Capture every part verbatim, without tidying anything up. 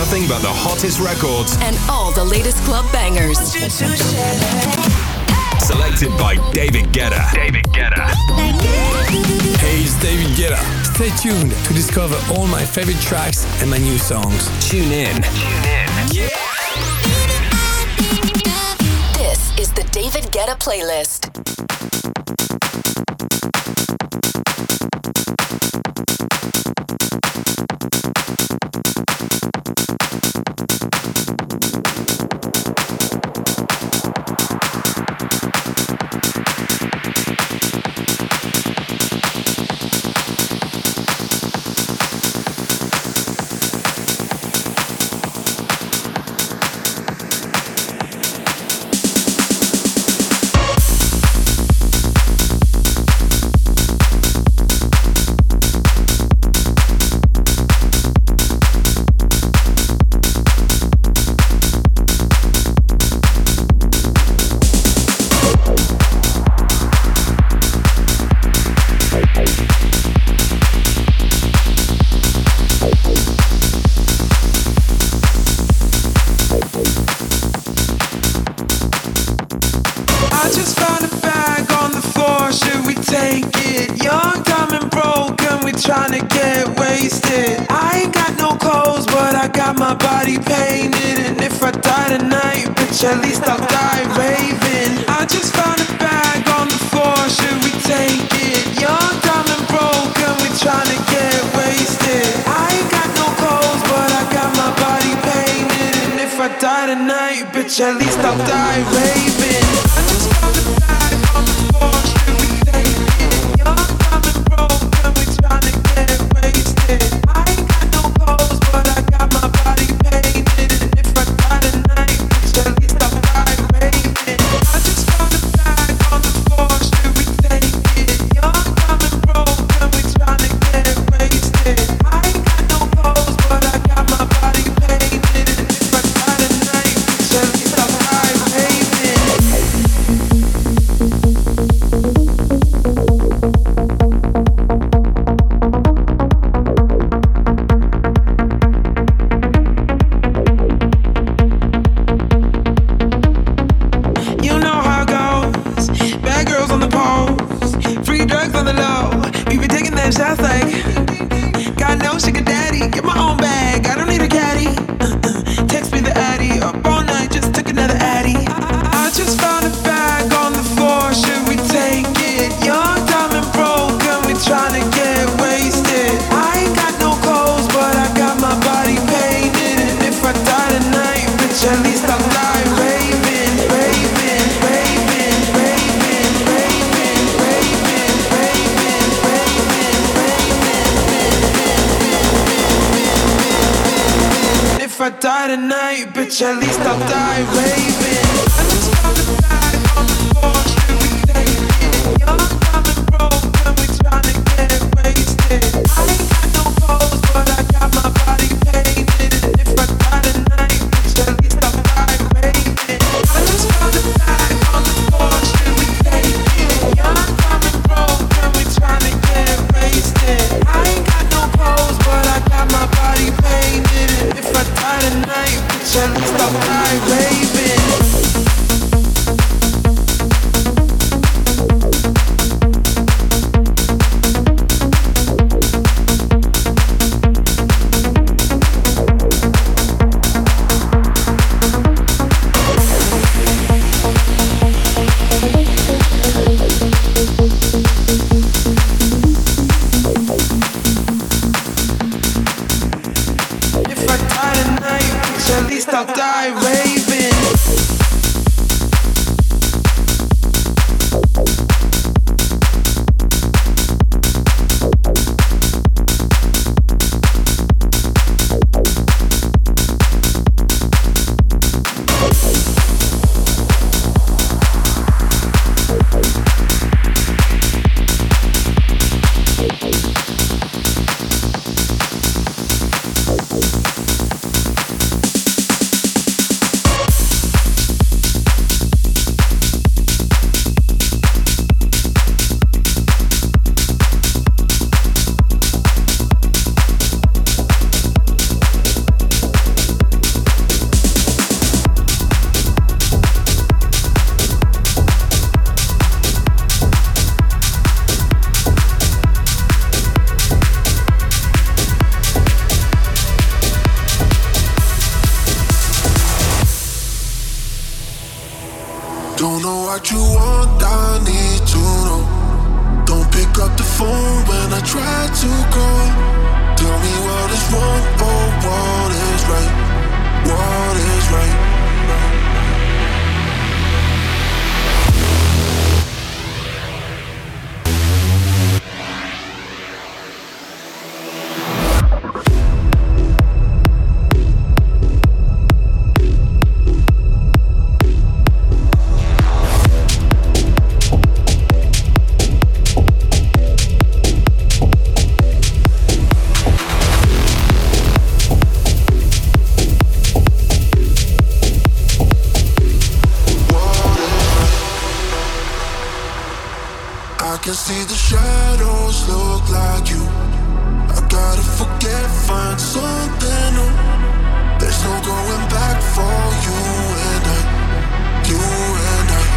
nothing but the hottest records and all the latest club bangers. Selected by David Guetta. David Guetta. Hey, it's David Guetta. Stay tuned to discover all my favorite tracks and my new songs. Tune in. Tune in. Yeah. This is the David Guetta playlist. At least I'll die raving. I just found a bag on the floor, should we take it? Young, dumb and broke, and we tryna get wasted. I ain't got no clothes, but I got my body painted. And if I die tonight, bitch, at least I'll die raving. I just found a bag on the floor, should we take it? Young, dumb and broke, and we tryna get wasted. I ain't got no clothes, but I got my body painted. And if I die tonight, bitch, at least tonight, bitch, at least I'll die raving. I just found a bag on the floor, should we take it? Young, dumb and broke, and we tryna get wasted. I ain't got no clothes, but I got my body painted. And if I die tonight, bitch, at least I'll die raving. I just found a bag on the floor, should we take it? Young, dumb and broke, and we tryna get wasted. I ain't got no clothes, but I got my body painted. And if I die tonight, bitch, at least I'll die raving. If I die tonight, bitch, at least I'll die raving. what you want, I need to know. Don't pick up the phone when I try to call. Tell me what is wrong, oh, what is right, what is right. I can see the shadows look like you. I gotta forget, find something new. There's no going back for you and I, you and I.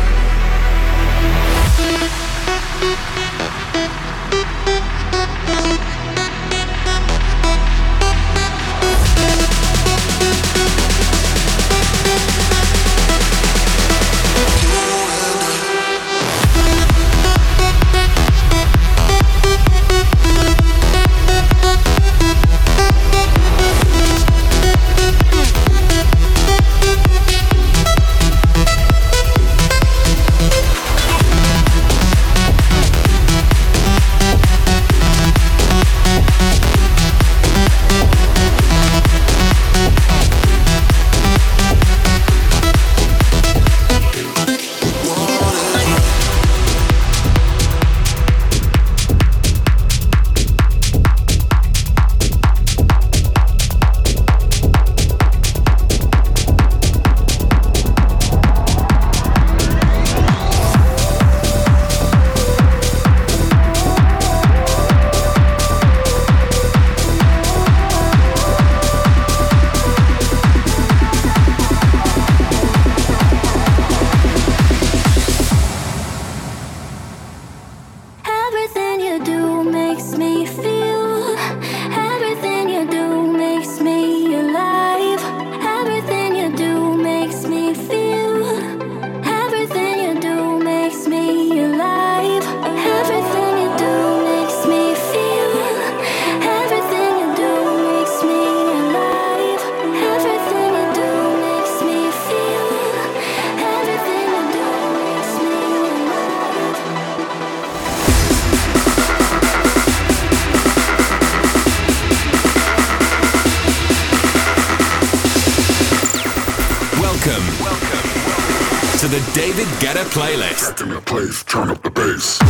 The David Guetta playlist. Back in the place, turn up the bass.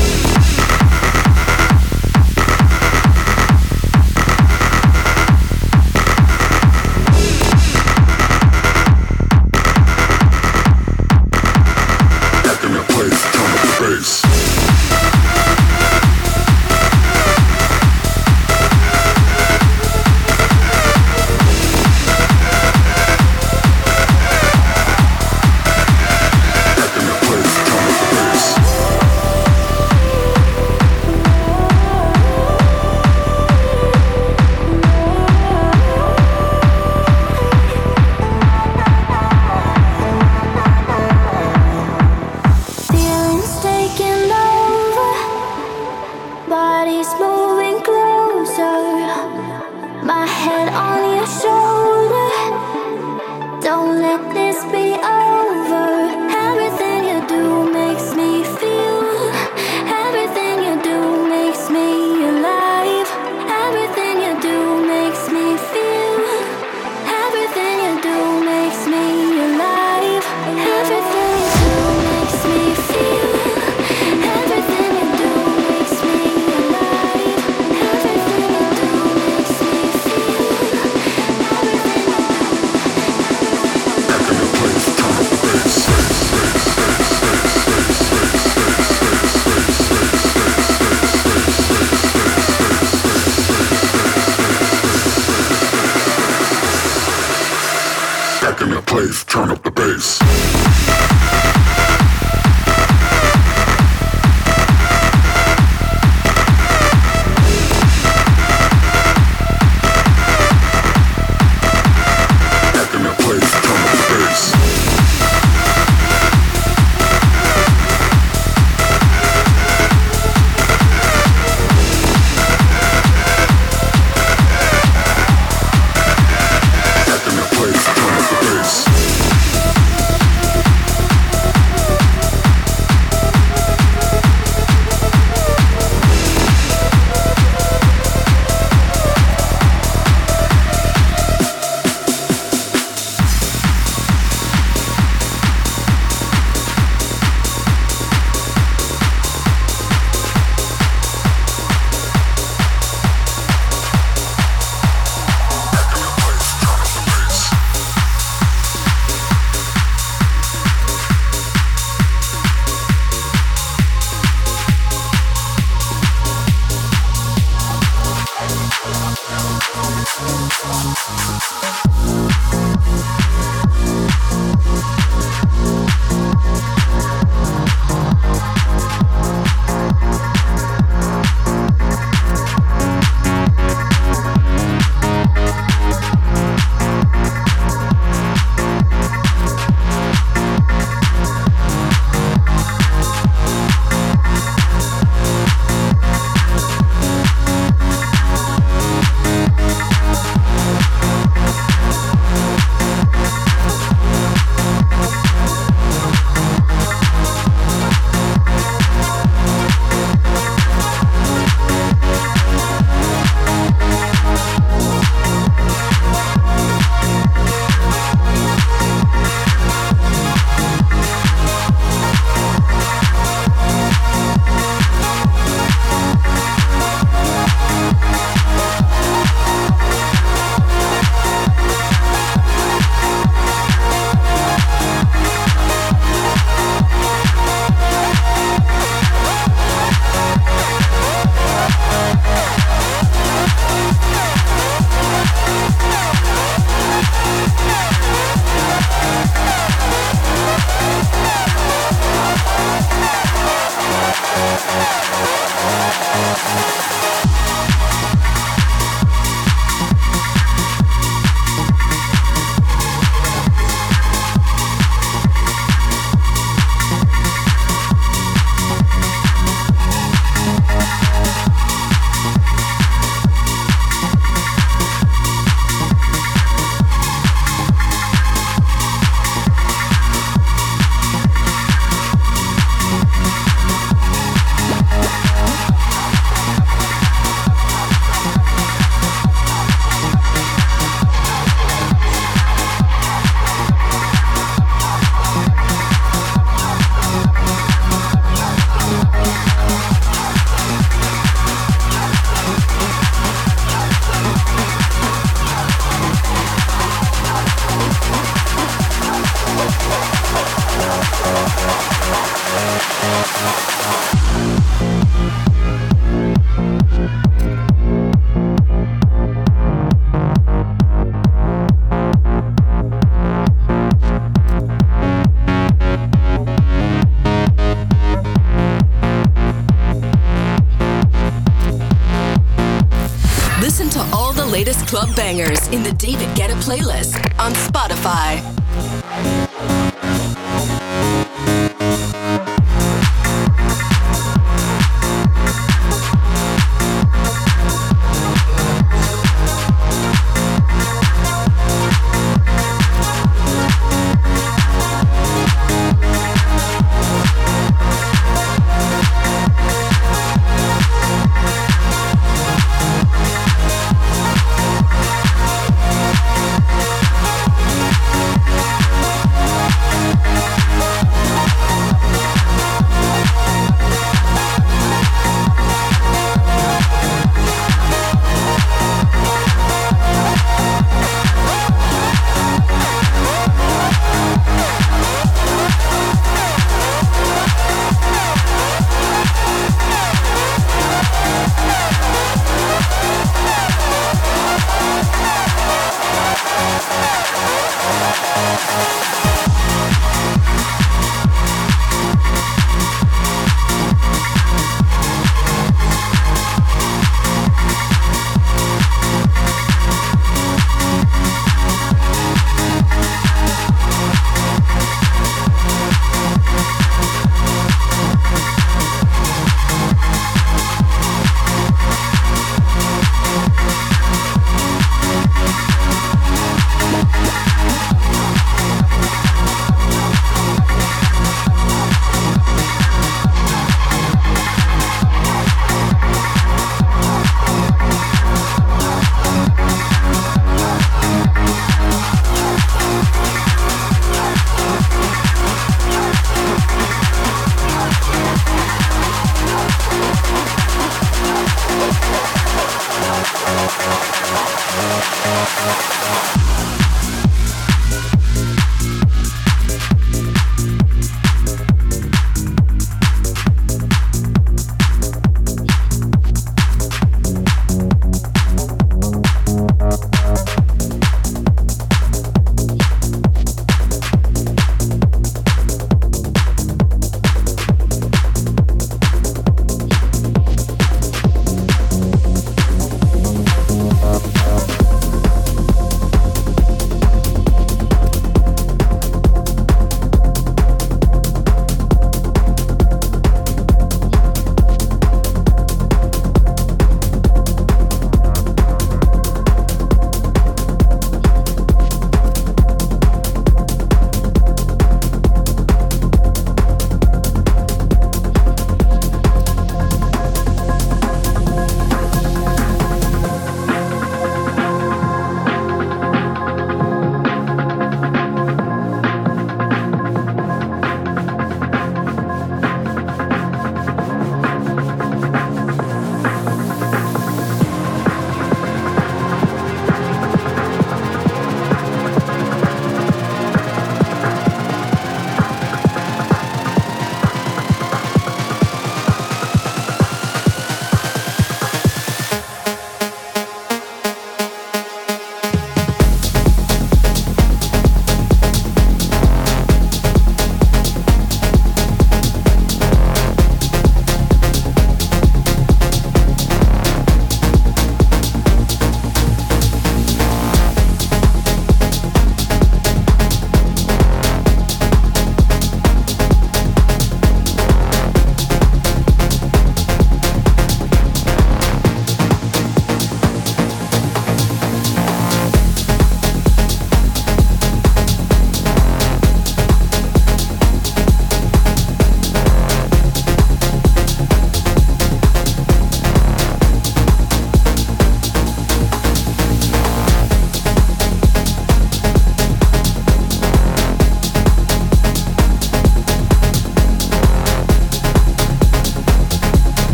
Back in the place, turn up the bass. Turn up the bass. Back in the place, turn up the bass. latest club bangers in the David Guetta playlist on Spotify.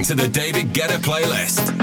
listening to the David Guetta playlist.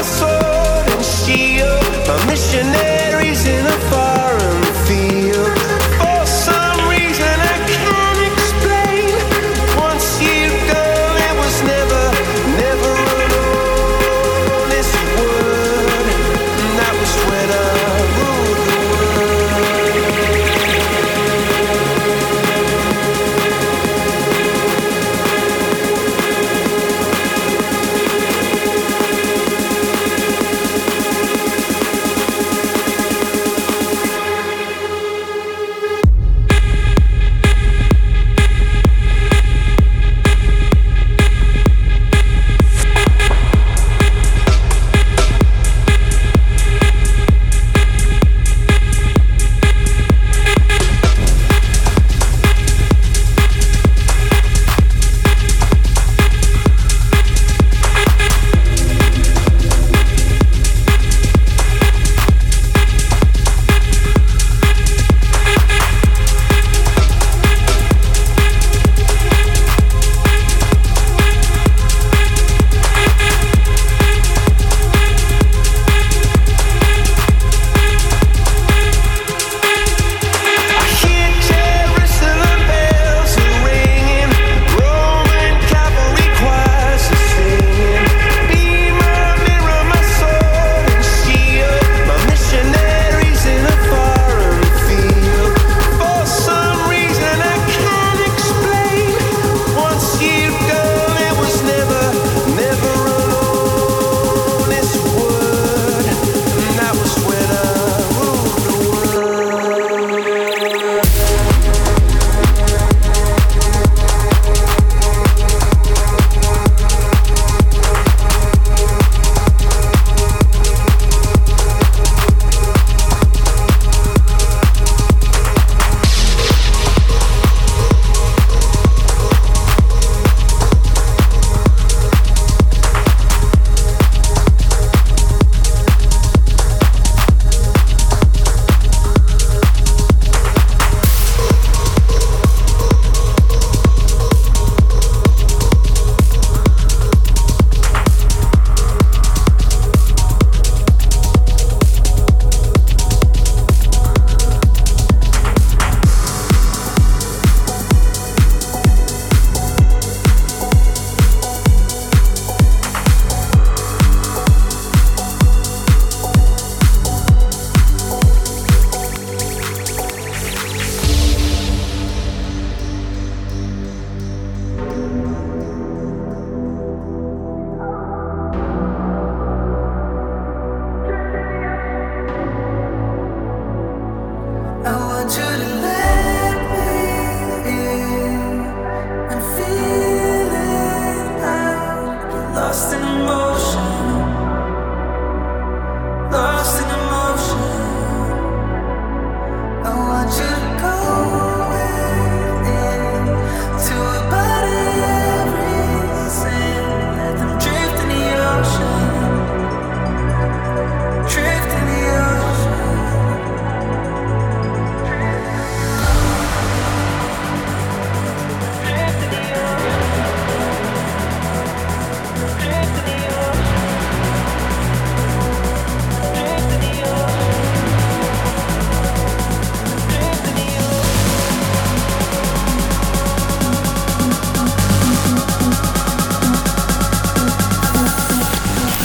Missionaries in a foreign field.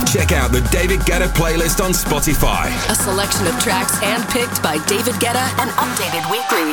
Check out the David Guetta playlist on Spotify. A selection of tracks handpicked by David Guetta and updated weekly.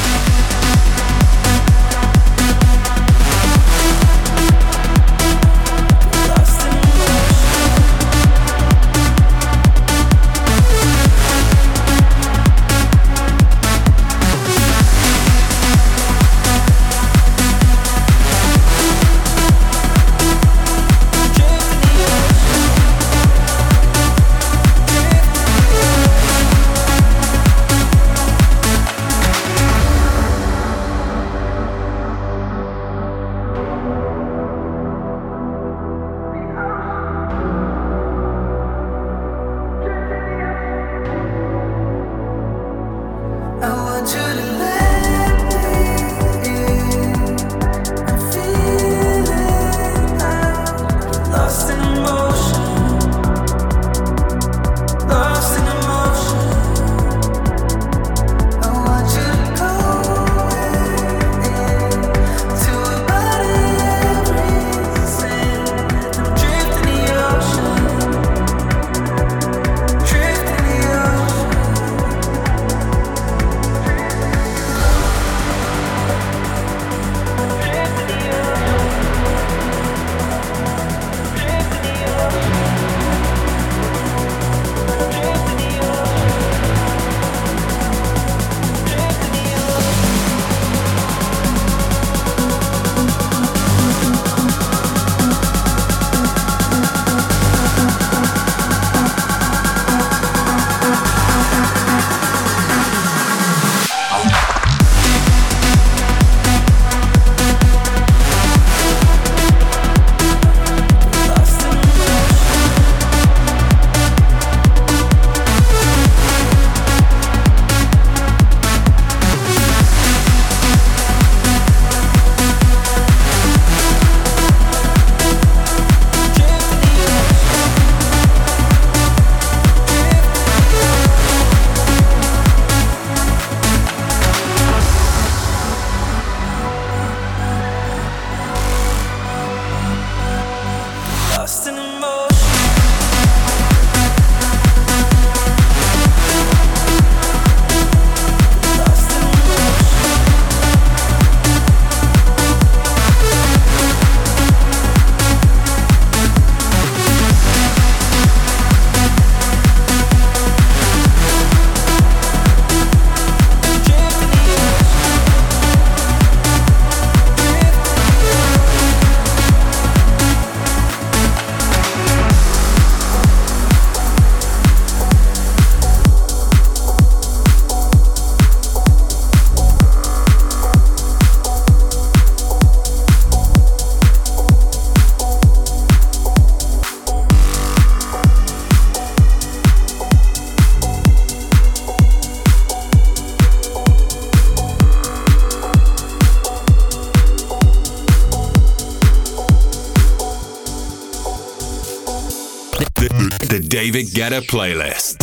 The David Guetta playlist.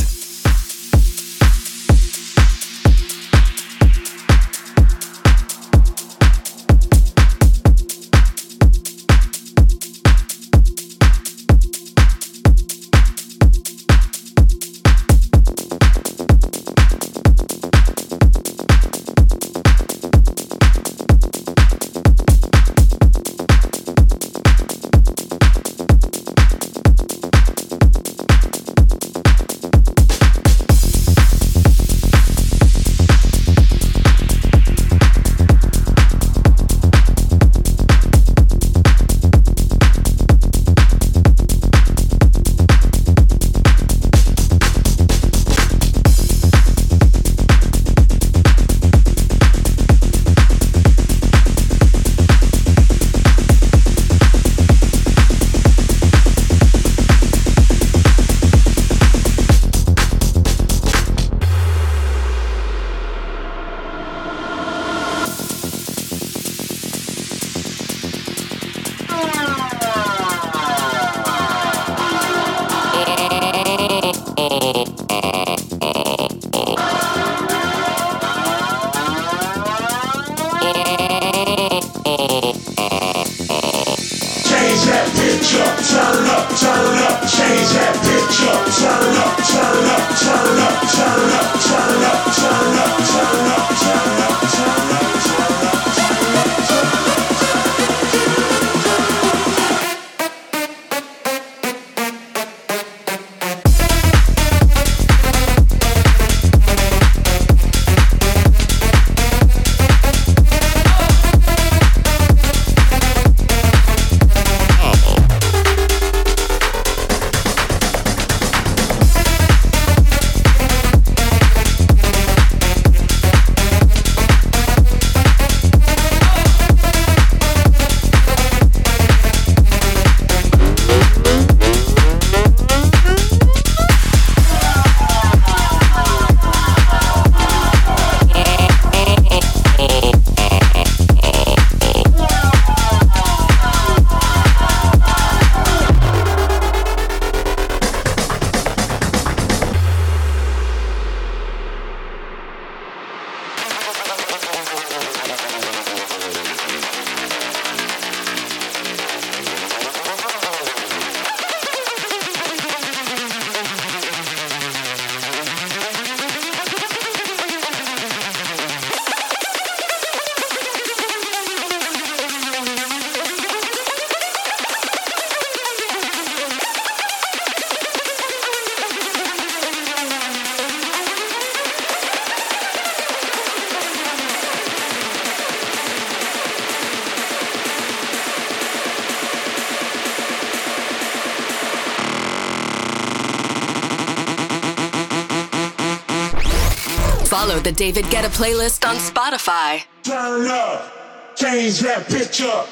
We'll be right back. Follow the David Guetta playlist on Spotify. Turn up, change that bitch up.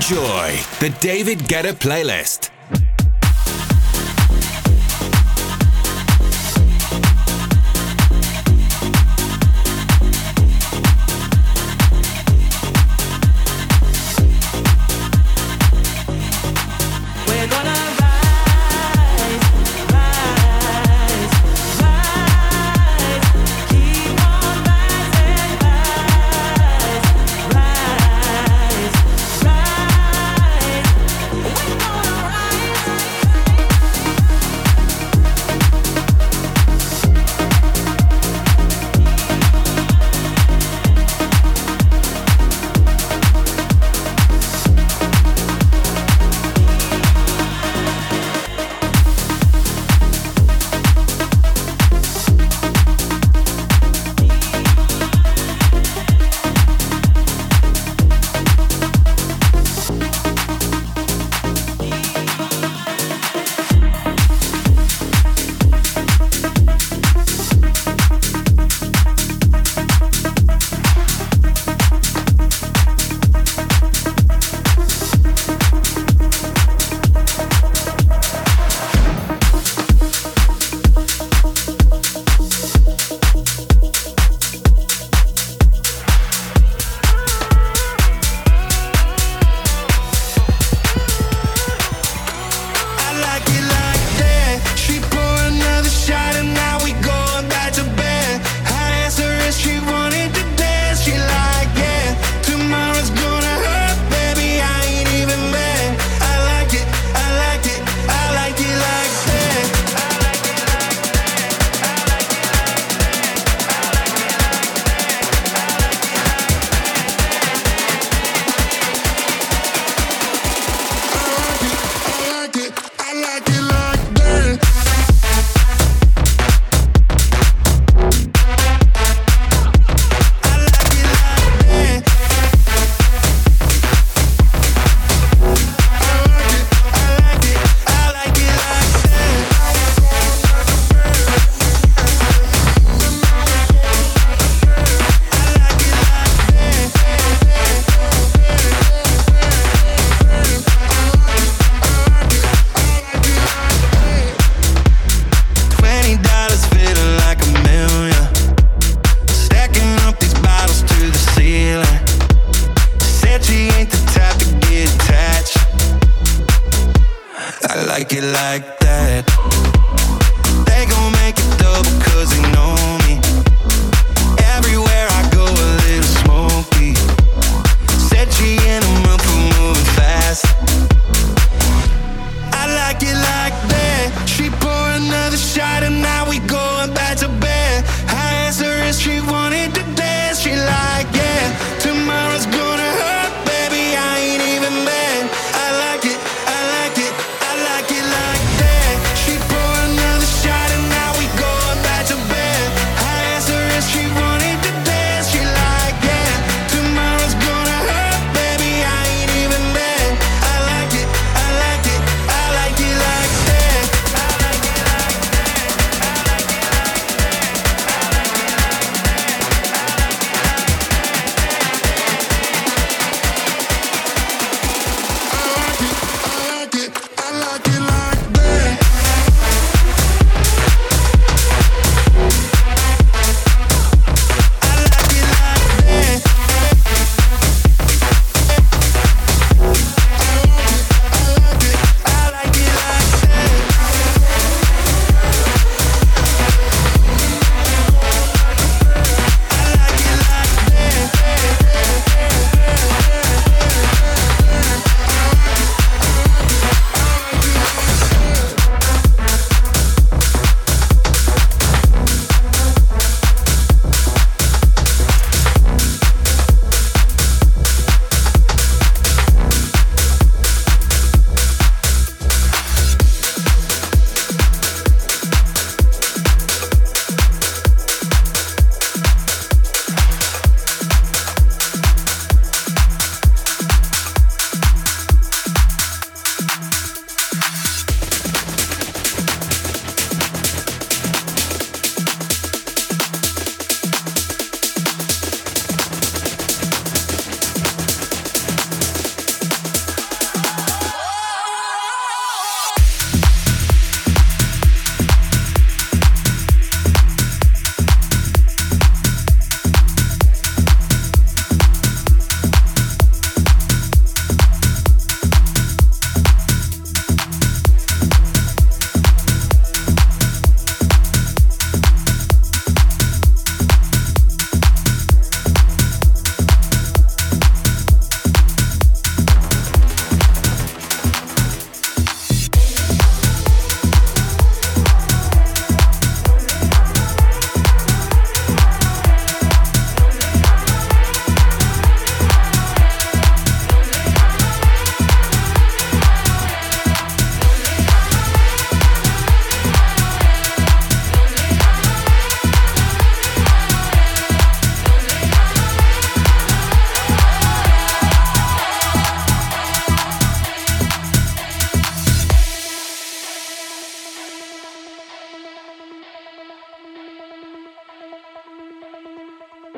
Enjoy the David Guetta playlist. We're gonna rise.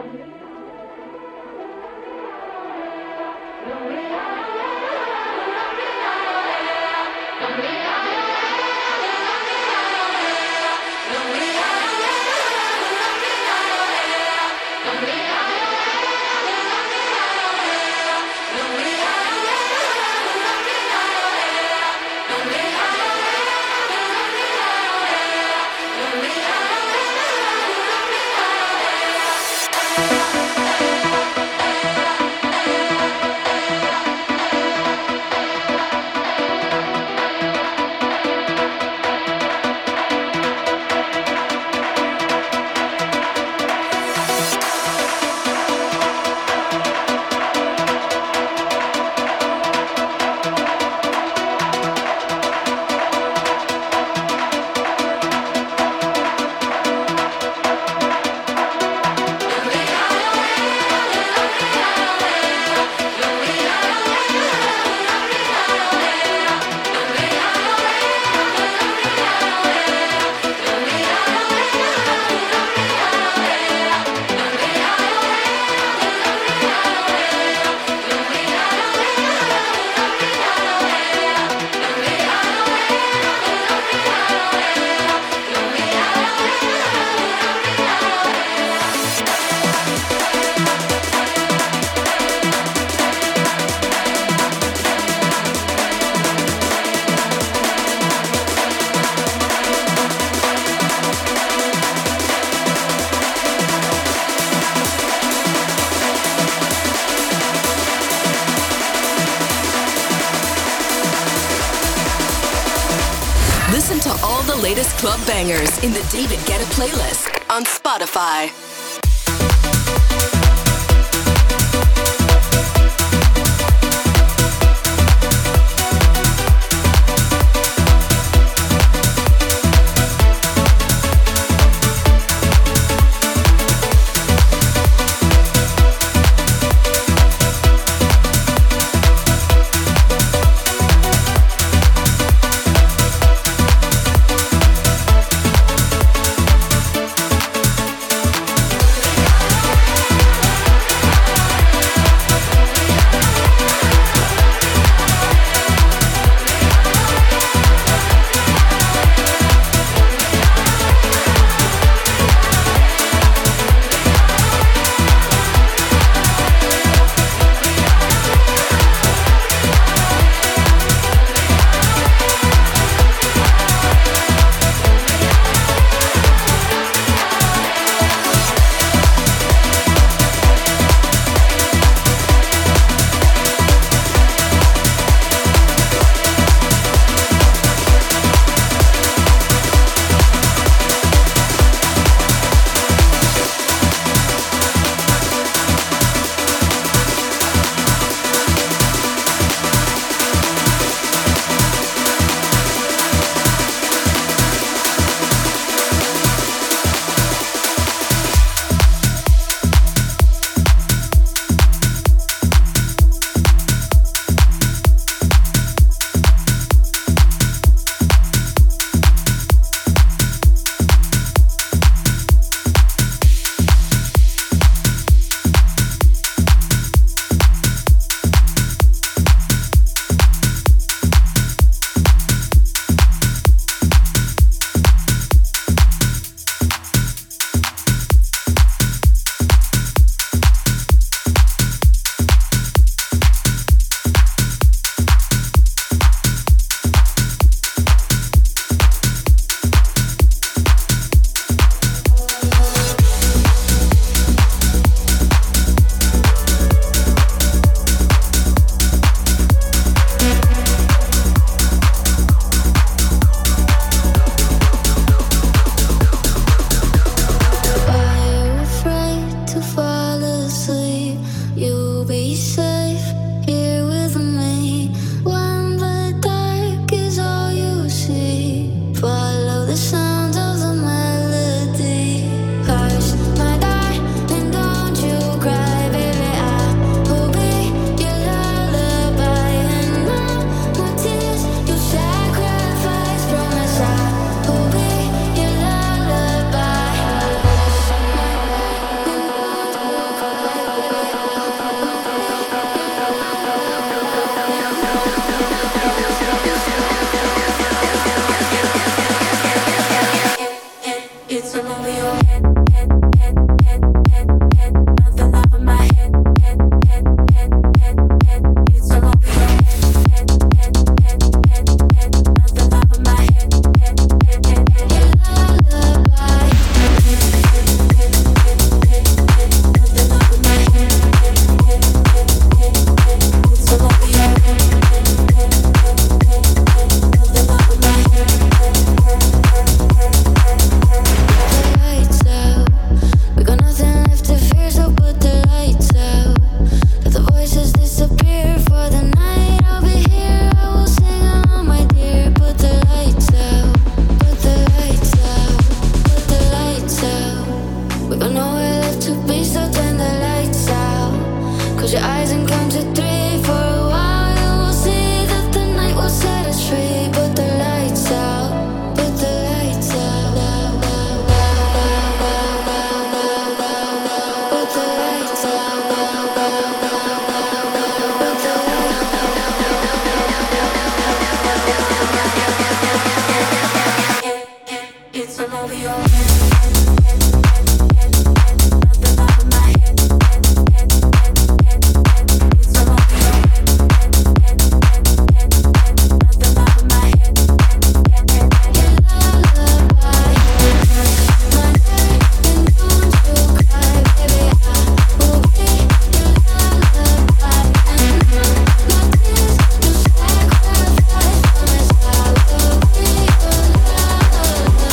Listen to all the latest club bangers in the David Guetta playlist on Spotify. It's all over your head, head, head, head, head, head. Nothing off of my head, head, head, head, head, head. It's all over your head, head, head, head, head, head. Nothing off of my head, head, head, head, head. Your lullaby. Nothing off of my head, head, head, head, head, head. It's all over your head, head, head, head, head, head. Nothing off of my head, head, head, head, head. The lights out. We got nothing left to fear, so put the lights out. Let the voices disappear for the night. I'll be here, I will sing along, my dear. Put the lights out, put the lights out, put the lights out. We got nowhere left to be, so turn the lights out. Close your eyes and count to three. For a while you will see that the night will set us free. Put the lights out, put the lights out. Put the lights out. It's all over your head. Nothing off of my head. It's all over your head. Nothing off of my head. Your lullaby. My night, and don't you cry, baby. I will be your lullaby. And my tears, your sacrifice. Promise I will be your lullaby.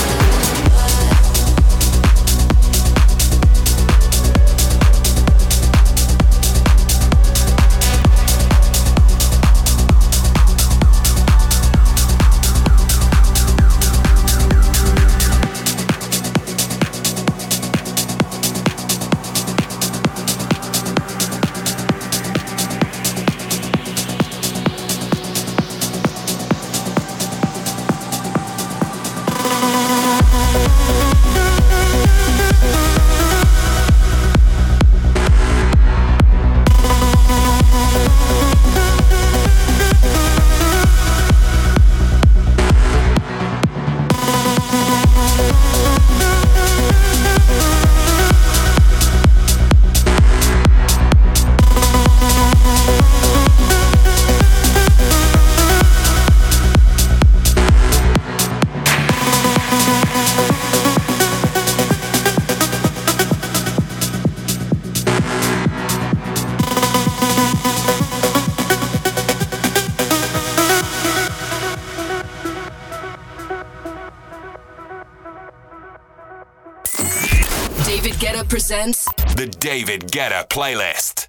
David Guetta presents The David Guetta Playlist.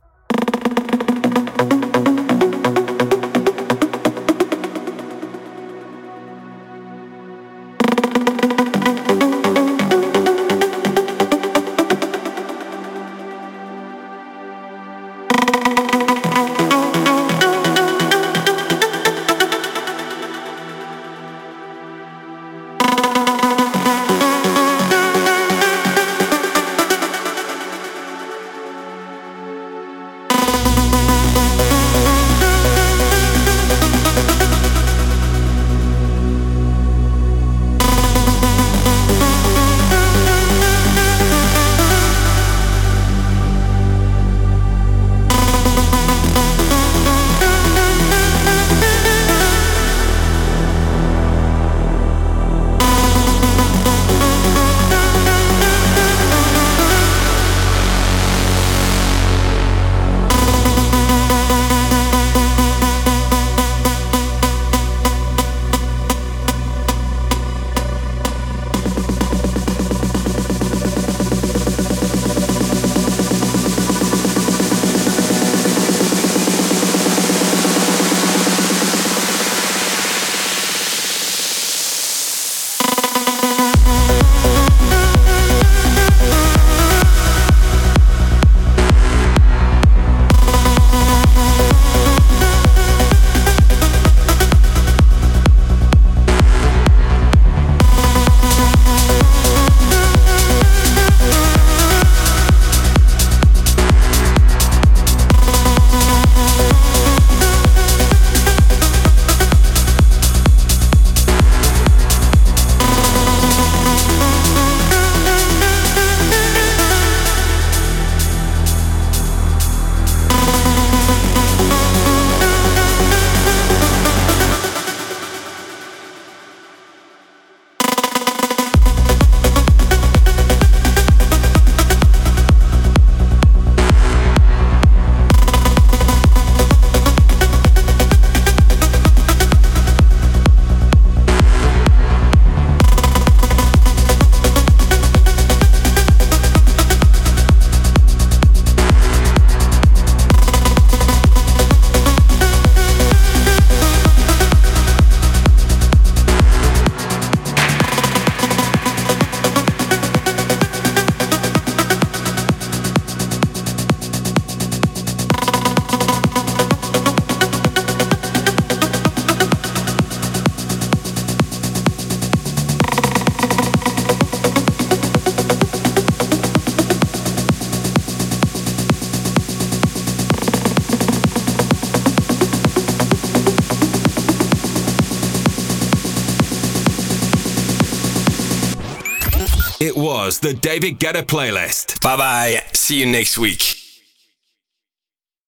was the David Guetta playlist. Bye bye. See you next week.